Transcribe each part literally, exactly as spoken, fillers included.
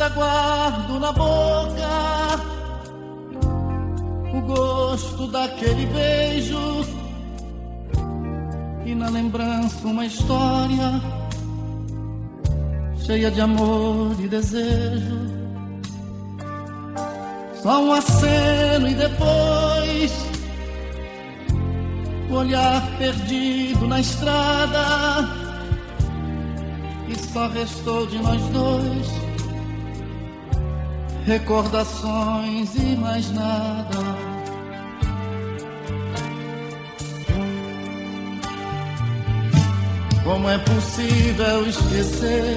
Ainda guardo na boca o gosto daquele beijo e na lembrança uma história cheia de amor e desejo. Só um aceno e depois o olhar perdido na estrada e só restou de nós dois recordações e mais nada. Como é possível esquecer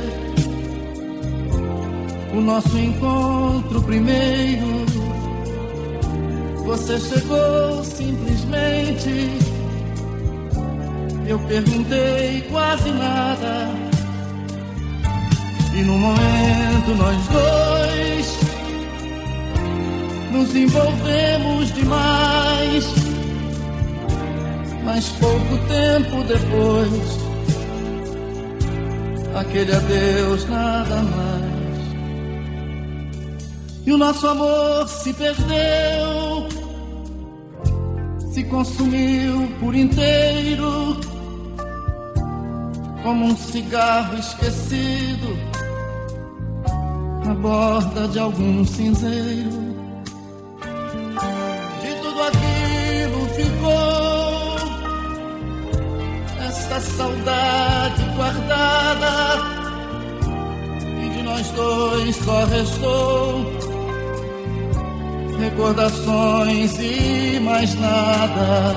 o nosso encontro primeiro? Você chegou simplesmente, eu perguntei quase nada, e no momento nós dois nos envolvemos demais. Mas pouco tempo depois, aquele adeus, nada mais. E o nosso amor se perdeu, se consumiu por inteiro, como um cigarro esquecido na borda de algum cinzeiro. De tudo aquilo ficou esta saudade guardada, e de nós dois só restou recordações e mais nada.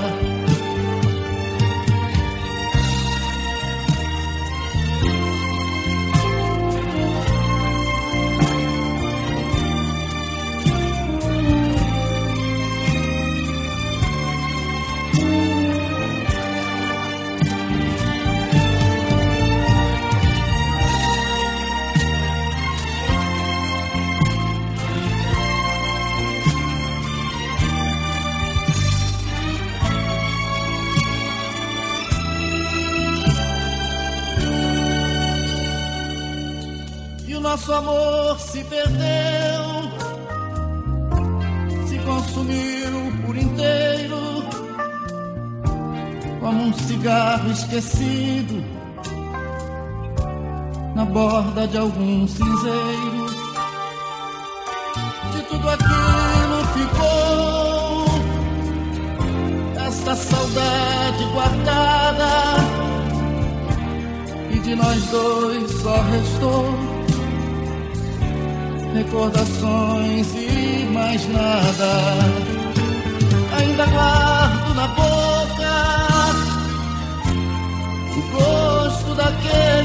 Nosso amor se perdeu, se consumiu por inteiro, como um cigarro esquecido na borda de algum cinzeiro. De tudo aquilo ficou esta saudade guardada, e de nós dois só restou recordações e mais nada. Ainda guardo na boca o gosto daquele